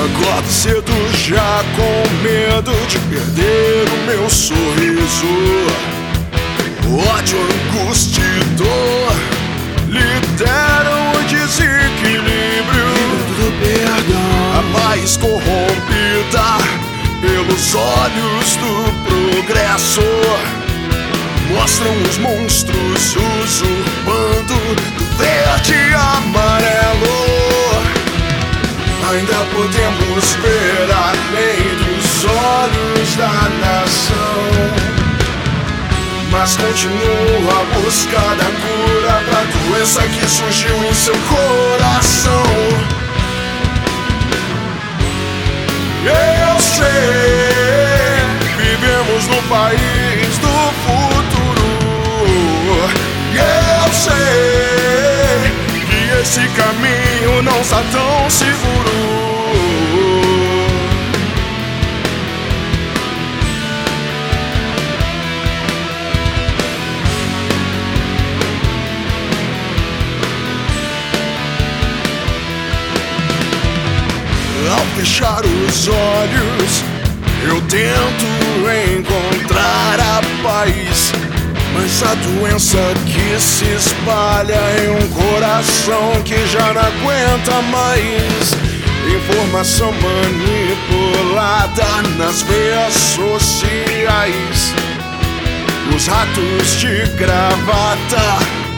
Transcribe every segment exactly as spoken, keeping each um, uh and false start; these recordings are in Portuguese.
Acordo cedo já com medo de perder o meu sorriso. Ódio, angústia e dor lideram o desequilíbrio do perdão. A paz corrompida pelos olhos do progresso mostram os monstros usurpando do verde e amarelo. Ainda podemos ver além dos olhos da nação, mas continua a busca da cura pra doença que surgiu em seu coração. Eu sei, vivemos no país do futuro. Eu sei que esse caminho não está tão seguro. Ao fechar os olhos, eu tento encontrar a paz, mas a doença que se espalha em um coração que já não aguenta mais. Informação manipulada nas veias sociais. Os ratos de gravata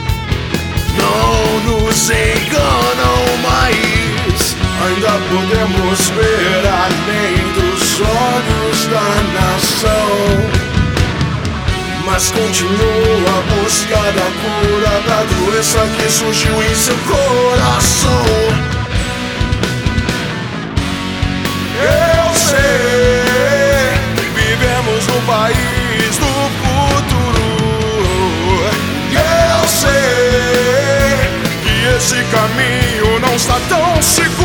não nos enganam mais. Ainda podemos ver além dos olhos da nação, mas continua a busca da cura da doença que surgiu em seu coração. Eu sei, vivemos no país do futuro. Eu sei que esse caminho não está tão seguro.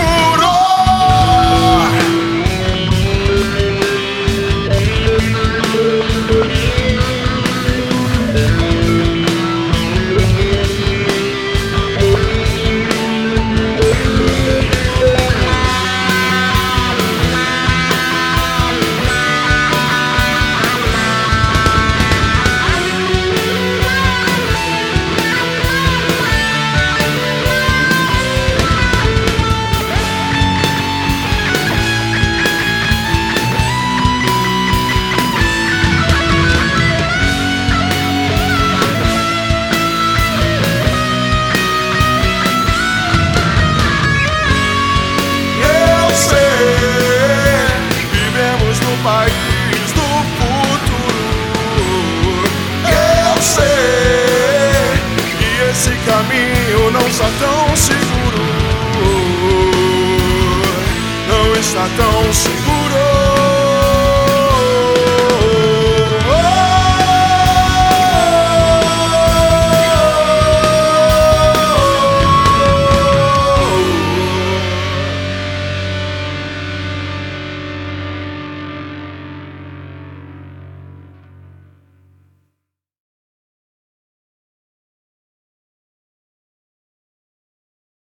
País do futuro. Eu sei que esse caminho não está tão seguro. Não está tão seguro.